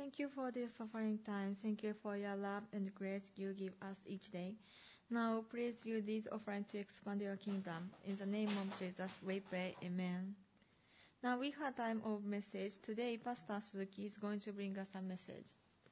Thank you for this suffering time. Thank you for your love and grace you give us each day. Now, please use this offering to expand your kingdom. In the name of Jesus, we pray. Amen. Now we have time of message. Today, Pastor Suzuki is going to bring us a message.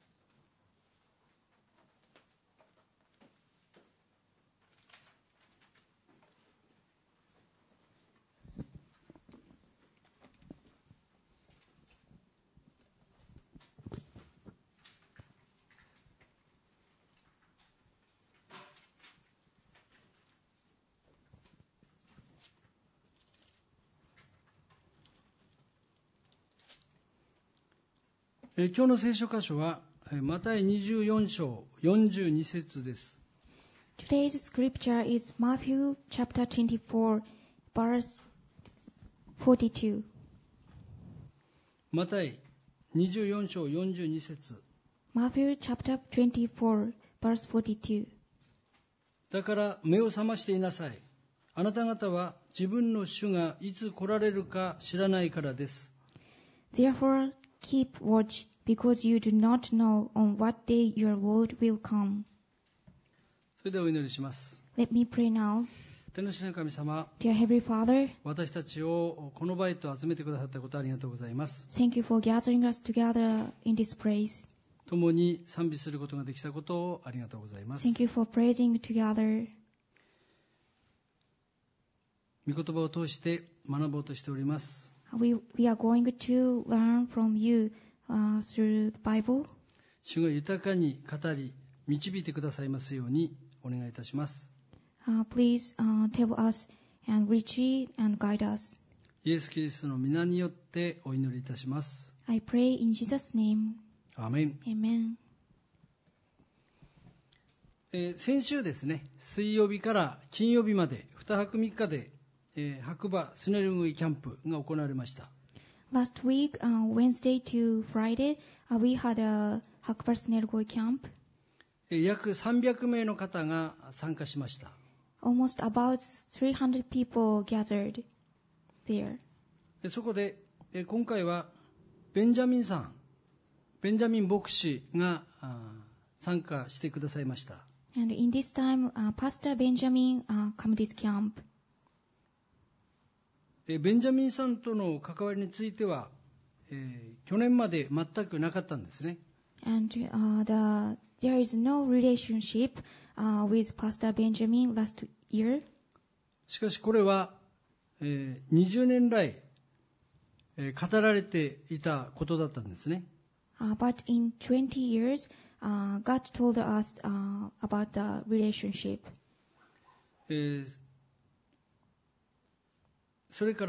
今日の聖書箇所はマタイ24章42節です。 Today's scripture is Matthew chapter 24, verse 42. マタイ24章42節。 Matthew chapter 24, verse 42. だから目を覚ましていなさい。あなた方は自分の主がいつ来られるか知らないからです。 Therefore, keep watch, because you do not know on what day your Lord will come. それではお祈りします。 Let me pray now. 天の父の神様、 Dear Heavenly Father, 私たちをこの場へと集めてくださったことありがとうございます。 thank you for gathering us together in this place. 共に賛美することができたことをありがとうございます。 Thank you for praising together. 御言葉を通して学ぼうとしております。 We are going to learn from you through the Bible. 主が豊かに語り導いてくださいますようにお願いいたします。 Please tell us and reach and guide us. イエス・キリストの皆によってお祈りいたします。 I pray in Jesus' name. アーメン。 Amen. 先週ですね、水曜日から金曜日まで2泊3日で、白馬スネルグイキャンプが行われました。 Last week, Wednesday to Friday, we had a Hakbar Snergoi camp. 約300名の方が参加しました。 Almost about 300 people gathered there. そこで、今回はベンジャミン牧師が参加してくださいました。 And in this time, Pastor Benjamin come this camp. ベンジャミンさんとの関わりについては、去年まで全くなかったんですね。 And there is no relationship with Pastor Benjamin last year. しかしこれは、20年来、語られていたことだったんですね。 But in 20 years, God told us about the relationship. それから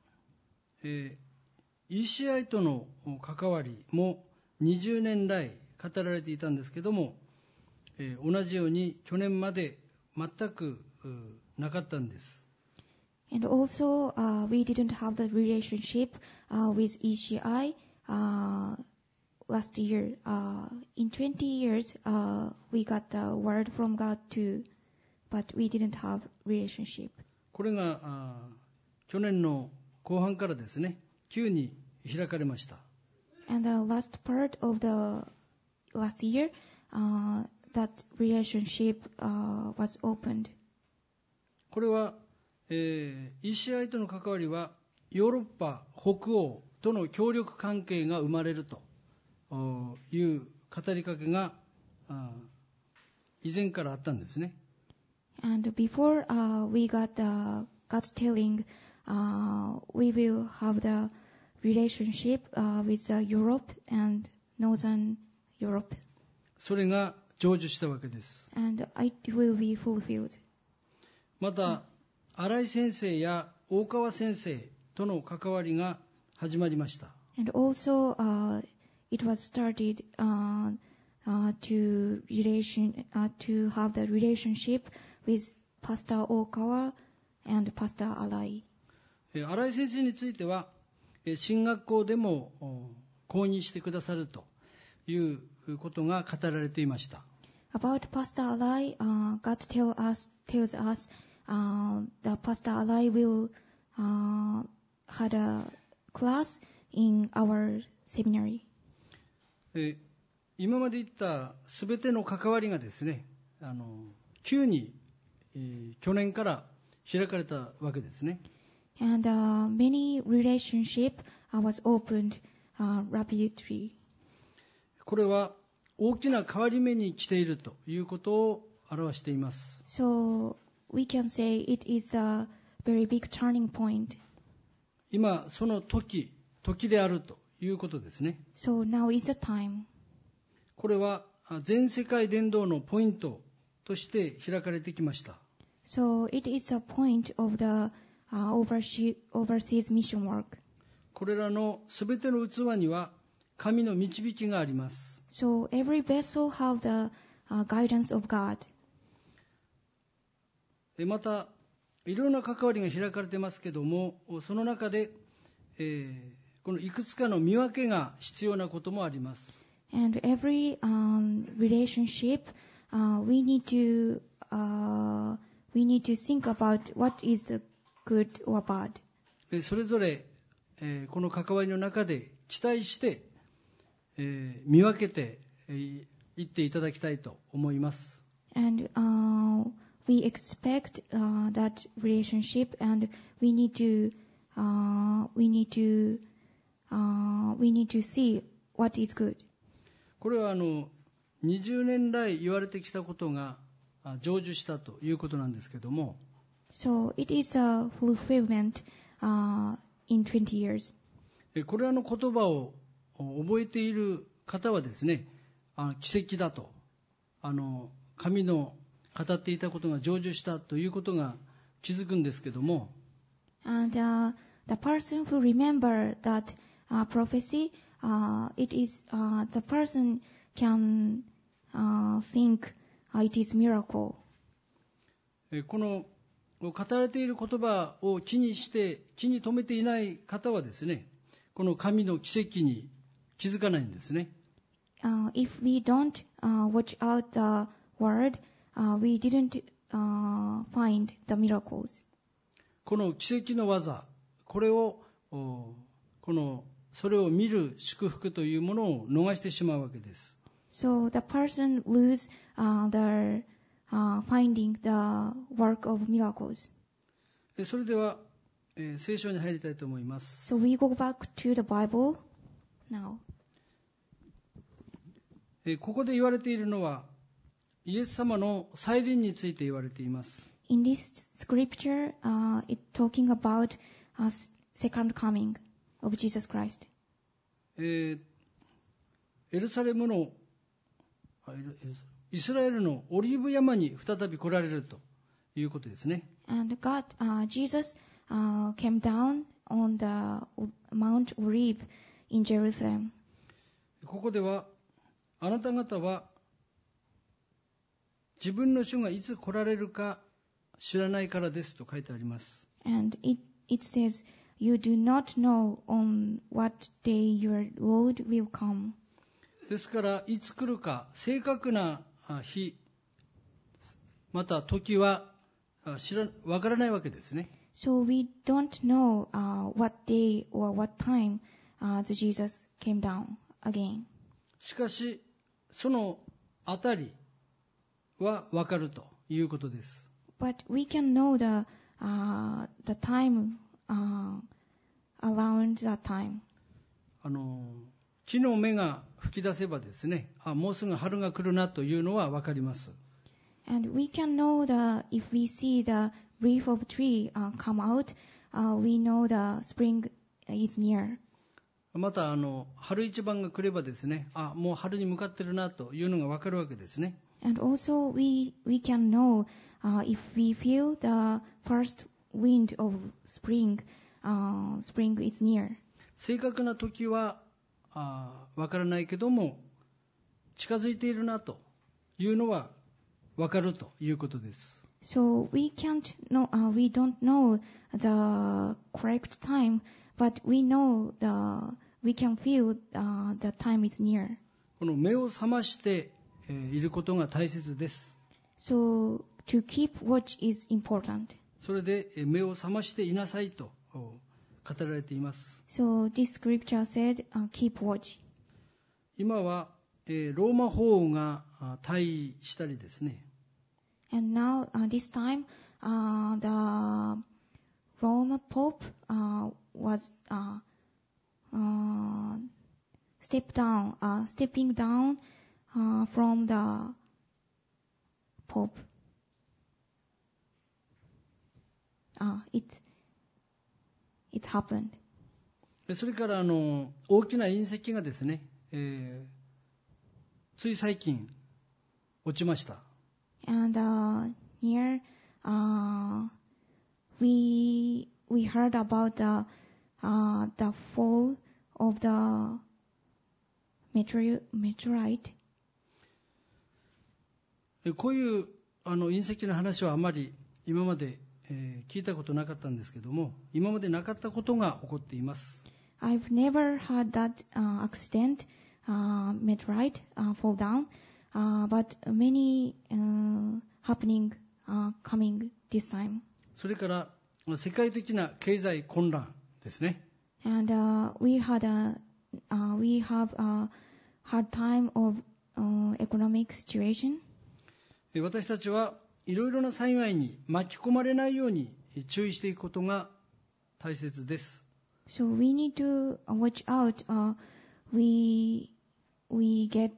、ECI との関わりも20年来語られていたんですけども、同じように去年まで全くなかったんです。 And also, we didn't have the relationship with ECI last year. In 20 years, we got the word from God too, but we didn't have relationship. これが去年の後半からですね、急に開かれました。 And the last part of the last year, that relationship was opened. これは、ECI との関わりはヨーロッパ北欧との協力関係が生まれるという語りかけが以前からあったんですね。 And before we got God's telling, we will have the relationship with Europe and Northern Europe. それが成就したわけです。 And it will be fulfilled. また新井先生や大川先生との関わりが始まりました。 And also, it was started to have the relationship with Pastor Okawa and Pastor Alai. 新井先生については神学校でも講義してくださるということが語られていました。 About Pastor Alai, God tells us that Pastor Alai will had a class in our seminary. 今まで言ったすべての関わりがですね、急に、去年から開かれたわけですね。 And many relationship was opened rapidly. これは大きな変わり目に来ているということを表しています。 So we can say it is a very big turning point. 今その時であるということですね。 So now is the time. これは全世界伝道のポイントとして開かれてきました。 So it is a point of the overseas mission work. これらのすべての器には神の導きがあります。 So every vessel have the guidance of God. またいろんな関わりが開かれていますけども、その中で、このいくつかの見分けが必要なこともあります。 And every relationship, we need to think about what is good or bad. それぞれ、この関わりの中で期待して、見分けていっていただきたいと思います。 And we expect that relationship, and we need to see what is good. これは20年来言われてきたことが成就したということなんですけども、 So it is a fulfillment in 20 years. これらの言葉を覚えている方はですね、奇跡だと、神の語っていたことが成就したということが気づくんですけども、 And the person who remember that prophecy, it is the person can think it is miracle. この語られている言葉を気に留めていない方はですね、この神の奇跡に気づかないんですね。 If we don't watch out the word, we didn't find the miracles. この奇跡の技、これをそれを見る祝福というものを逃してしまうわけです。 So the person lose their finding the work of miracles. それでは、聖書に入りたいと思います。 So we go back to the Bible now. ここで言われているのはイエス様の再臨について言われています。 In this scripture, it's talking about second coming of Jesus Christ. イスラエルのオリーブ山に再び来られるということですね。 And Jesus came down on the Mount Olive in Jerusalem. ここではあなた方は自分の主がいつ来られるか知らないからですと書いてあります。 And it says, You do not know on what day your Lord will come. ですからいつ来るか正確な日また時はわからないわけですね。 So we don't know what day or what time the Jesus came down again. しかしそのあたりはわかるということです。 But we can know the time around that time. 木の芽が吹き出せばですね、もうすぐ春が来るなというのはわかります。 And we can know that if we see the leaf of tree come out, we know the spring is near. また春一番が来ればですね、もう春に向かってるなというのがわかるわけですね。 And also we can know if we feel the first wind of spring, spring is near. 正確な時はわからないけども近づいているなというのはわかるということです。 So we don't know the correct time, but we can feel the time is near. この目を覚ましていることが大切です。 So to keep watch is important. それで目を覚ましていなさいと語られています。 So this scripture said, keep watch. 今は、ローマ法王が退位したりですね、 And now, this time, the Rome Pope was stepping down from the Pope. It happened. それから大きな隕石がですね、つい最近落ちました。 And here we heard about the fall of the meteorite. こういう隕石の話はあまり今まで、聞いたことなかったんですけども、今までなかったことが起こっています。 I've never had that accident, meteorite fall down, but many happening coming this time. それから世界的な経済混乱ですね。 And we have a hard time of economic situation. 私たちはいろいろな災害に巻き込まれないように注意していくことが大切です。 So we need to watch out. We get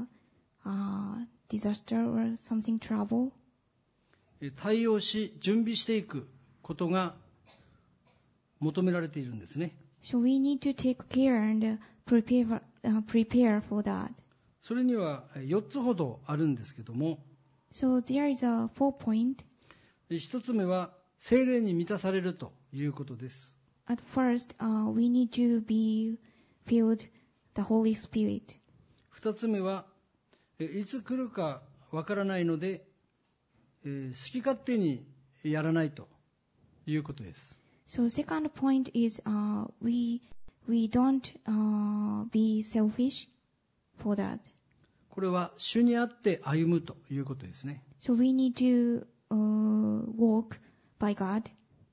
disaster or something trouble. 対応し準備していくことが求められているんですね。 So we need to take care and prepare for that. それには4つほどあるんですけども、 So there is a 4-point. 1つ目は聖霊に満たされるということです。 At first, we need to be filled the Holy Spirit. 2つ目はいつ来るかわからないので、好き勝手にやらないということです。 So second point is we don't be selfish for that. これは主にあって歩むということですね。 So we need to walk by God.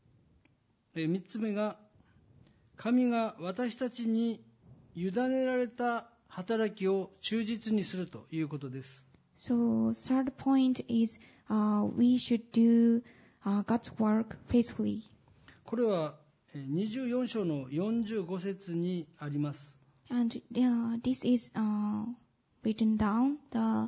3つ目が神が私たちに委ねられた働きを忠実にするということです。 So third point is we should do God's work faithfully. これは24章の45節にあります。 And this is written down the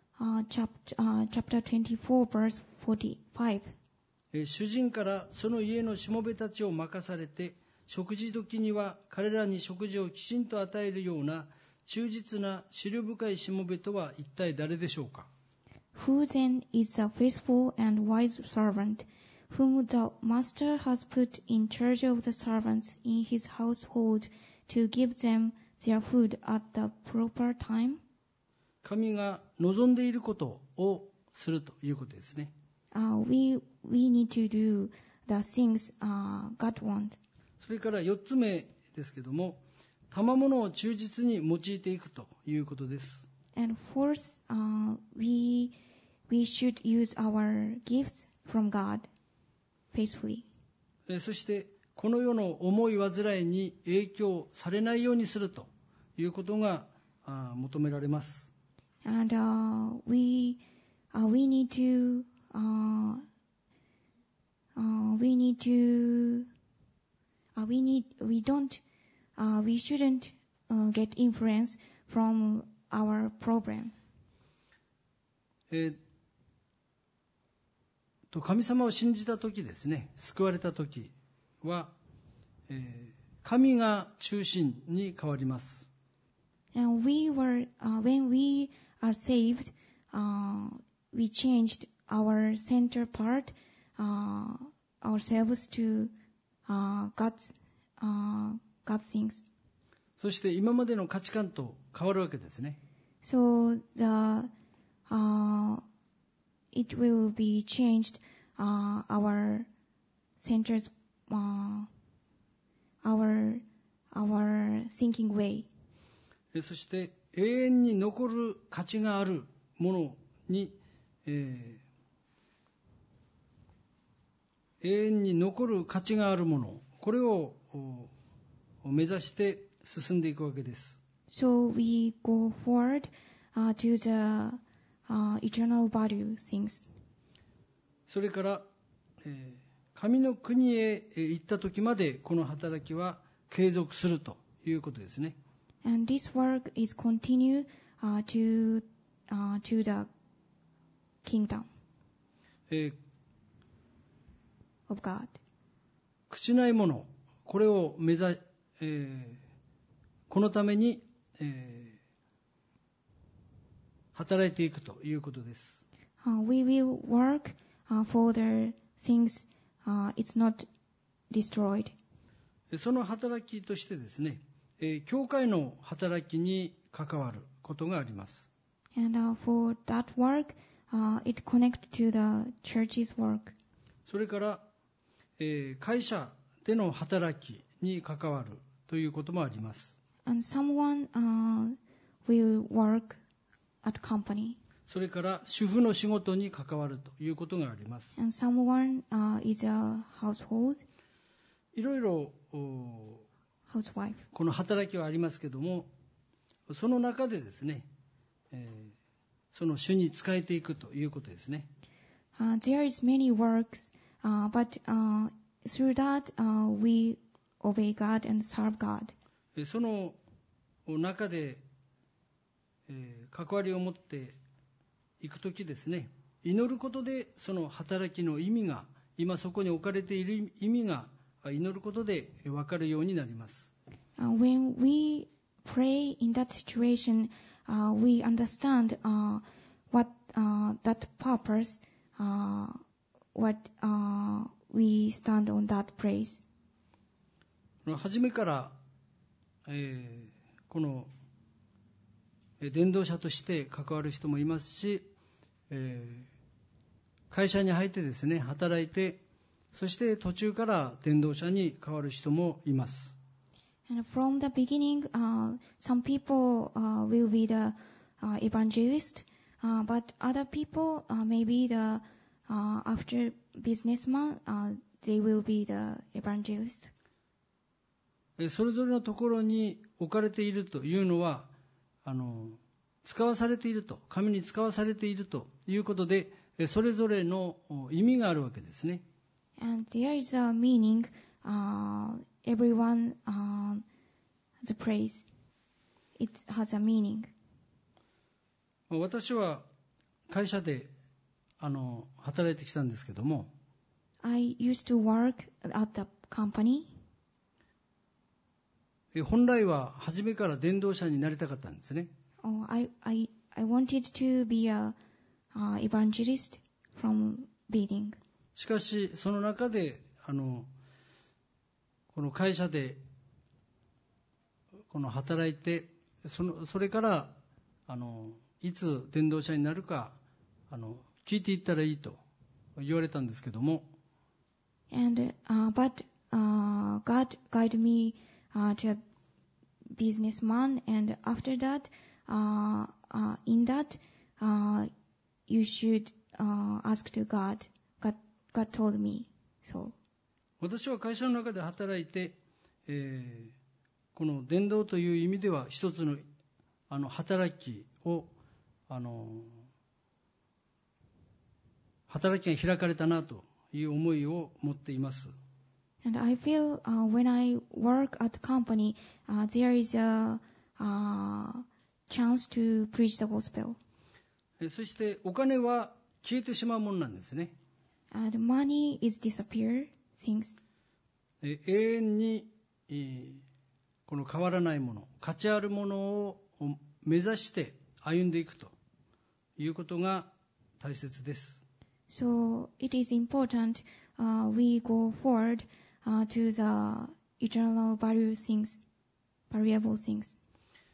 chapter 24 verse 45. 主人からその家のしもべたちを任されて、食事時には彼らに食事をきちんと与えるような忠実な思慮深いしもべとは一体誰でしょうか。 Who then is a faithful and wise servant, whom the master has put in charge of the servants in his household to give them their food at the proper time? 神が望んでいることをするということですね。 We need to do the things God wants. それから4つ目ですけども、賜物を忠実に用いていくということです。 And fourth, we should use our gifts from God faithfully. そしてこの世の重い煩いに影響されないようにするということが求められます。 And we shouldn't get influence from our problem. 神様を信じたときですね、救われたときは、神が中心に変わります。 And when we are saved, we changed our center part, ourselves to God's things. そして今までの価値観と変わるわけですね。 So it will be changed our centers, our thinking way. そして永遠に残る価値があるものに、永遠に残る価値があるもの、これを目指して進んでいくわけです。 So we go forward to the eternal value things. それから、神の国へ行った時までこの働きは継続するということですね。 And this work is continue to the kingdom of God. 朽ちないもの、これをこのために、働いていくということです。 We will work for the things it's not destroyed. その働きとしてですね、教会の働きに関わることがあります。 And for that work, it connects to the church's work. それから、会社での働きに関わるということもあります。 And someone will work at company. それから主婦の仕事に関わるということがあります。 And someone is a household. いろいろ housewife. この働きはありますけども、その中でですね、その主に仕えていくということですね。 There is many works, but through that we obey God and serve God. その中で、関わりを持っていくときですね、祈ることでその働きの意味が、今そこに置かれている意味が祈ることで分かるようになります。 When we pray in that situation, we understand what that purpose, what we stand on that praise. 初めから、この伝道者として関わる人もいますし、会社に入ってですね、働いて、そして途中から伝道者に変わる人もいます。 And from the beginning, some people will be the evangelist, but other people maybe the after businessman, they will be the evangelist. それぞれのところに置かれているというのは、使わされていると、神に使わされているということで、それぞれの意味があるわけですね。 And there is a meaning, everyone the praise, it has a meaning. 私は会社で働いてきたんですけども、 I used to work at the company. 本来は初めから伝道者になりたかったんですね。 I wanted to be a evangelist from beginning. しかしその中でこの会社で働いてそれからいつ伝道者になるか聞いていったらいいと言われたんですけども、 And but God guided me to a businessman, and after that, in that, you should ask to God. God told me so. 私は会社の中で働いて、この伝道という意味では一つの働きを働きが開かれたなという思いを持っています。 And I feel when I work at the company, there is a chance to preach the gospel. そしてお金は消えてしまうものなんですね。 And money is disappear things. 永遠にこの変わらないもの、価値あるものを目指して歩んでいくということが大切です。 So it is important we go forward to the eternal variable things.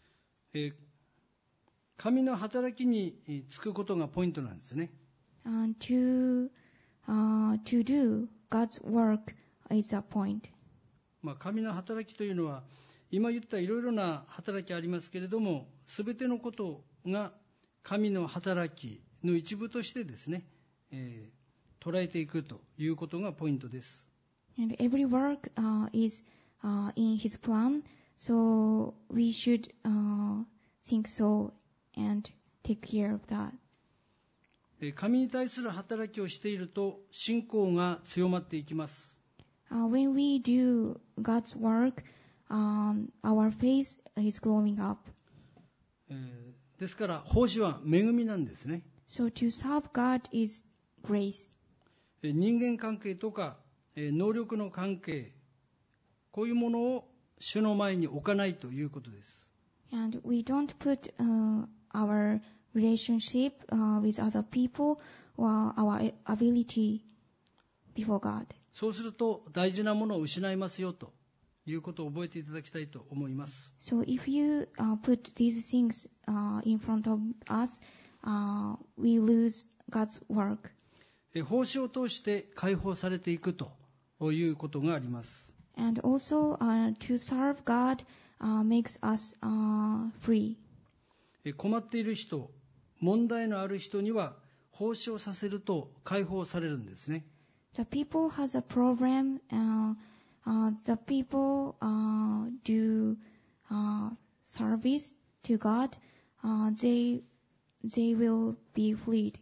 神の働きに就くことがポイントなんですね。 And to do God's work is a point. 神の働きというのは今言ったいろいろな働きありますけれども、すべてのことが神の働きの一部としてですね、捉えていくということがポイントです。 And every work is in His plan So we should think so and take care of that. 神に対する働きをしていると信仰が強まっていきます。 When we do God's work, our faith is growing up. ですから奉仕は恵みなんですね。 So to serve God is grace. 人間関係とか能力の関係、こういうものを主の前に置かないということです。 And we don't put our relationship with other people or our ability before God. そうすると大事なものを失いますよということを覚えていただきたいと思います。 So if you put these things in front of us, we lose God's work. 奉仕を通して解放されていくということがあります。 And also to serve God makes us free. 困っている人、問題のある人には奉仕をさせると解放されるんですね。 The people has a problem. The people do service to God. They will be freed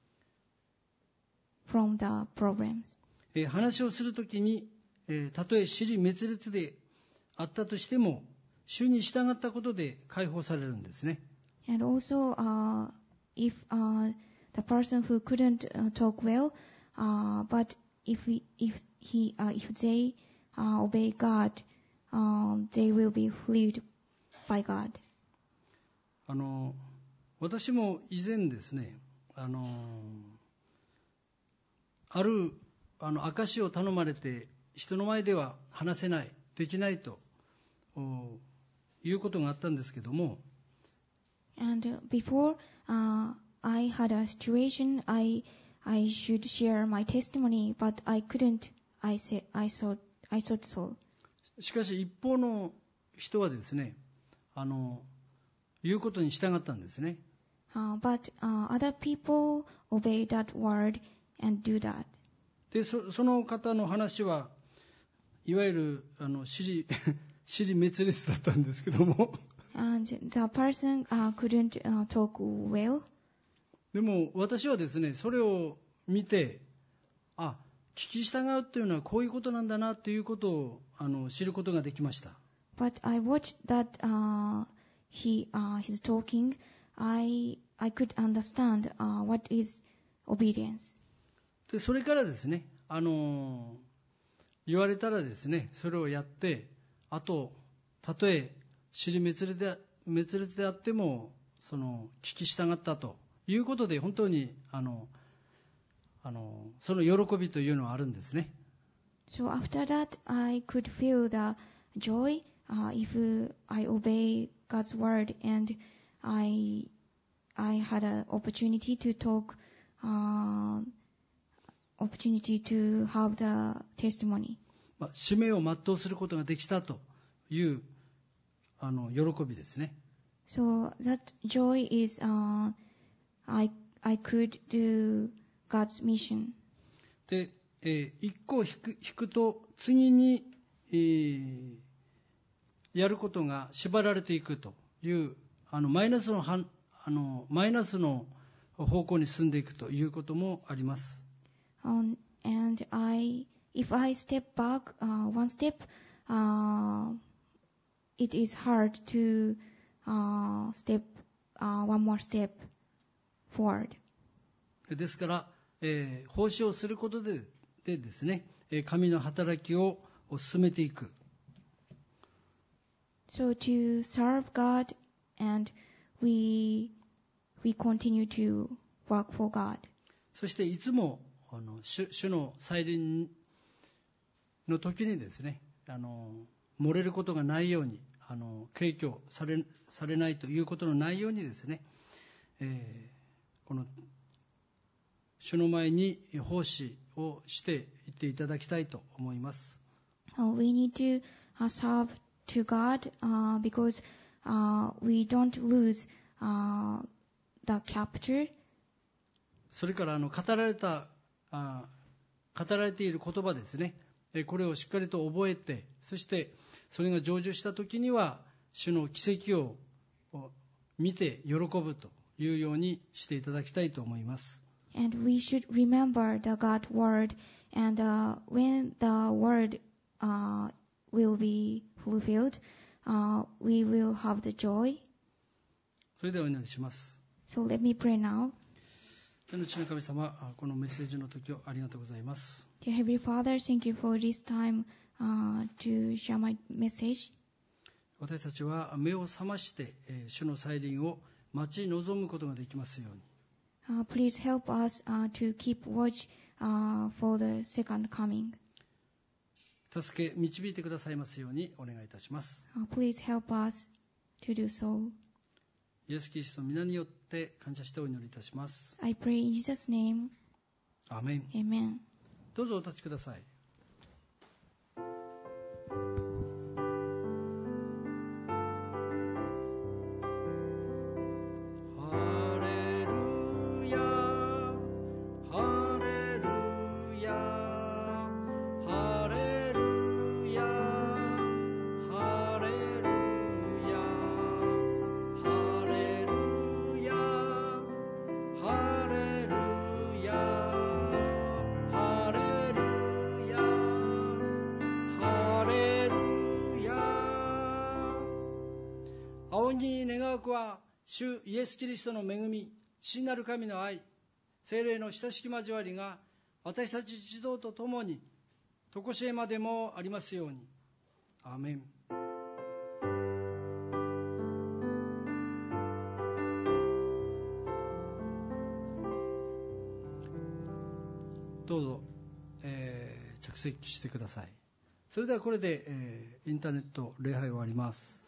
from the problems. 話をするときに、たとえ支離滅裂であったとしても、主に従ったことで解放されるんですね。 And also, if the person who couldn't talk well, but if they obey God, they will be freed by God. 私も以前ですね、ある証を頼まれて人の前では話せない、できないということがあったんですけども、 And before I had a situation, I should share my testimony, but I couldn't. I thought so. しかし一方の人はですね、言うことに従ったんですね。 But other people obey that word and do that. で、その方の話はいわゆる支離滅裂だったんですけども And the person couldn't talk well. でも私はですね、それを見て、聞き従うというのはこういうことなんだなということを知ることができました。 But I watched that he's talking. I could understand what is obedience. でそれからですね、言われたらですね、それをやって、あとたとえ支離滅裂であっても聞き従ったということで、本当にその喜びというのはあるんですね。 So after that, I could feel the joy if I obey God's word, and I had an opportunity to talk, opportunity to have the testimony. 使命を全うすることができたという喜びですね。 So that joy is I could do God's mission. で、一個引くと次に、やることが縛られていくというマイナスの方向に進んでいくということもあります。 And if I step back one step, it is hard to step one more step forward. ですから、奉仕をすることでですね、神の働きを進めていく。 So to serve God, and we continue to work for God. そしていつも主の再臨の時にですね、漏れることがないように、軽挙されないということのないようにですね、この主の前に奉仕をしていっていただきたいと思います。 We need to serve to God because we don't lose the capture. それから語られている言葉ですね、 これをしっかりと覚えて、そしてそれが成就した時には主の奇跡を見て喜ぶというようにしていただきたいと思います。 And we should remember the God word, and when the word will be fulfilled, we will have the joy. それではお祈りします。 So let me pray now. 天の父の神様、このメッセージの時をありがとうございます。 Dear Heavenly Father, thank you for this time to share my message. 私たちは目を覚まして、主の再臨を待ち望むことができますように。 Please help us to keep watch for the second coming. 助け導いてくださいますようにお願いいたします。 Please help us to do so. イエス・キリストの皆によって感謝してお祈りいたします。 I pray in Jesus' name. アーメン。 Amen. どうぞお立ちください。仰ぎ願う子は主イエス・キリストの恵み、父なる神の愛、聖霊の親しき交わりが私たち一同と共に常しえまでもありますように。アーメン。どうぞ、着席してください。それではこれで、インターネット礼拝を終わります。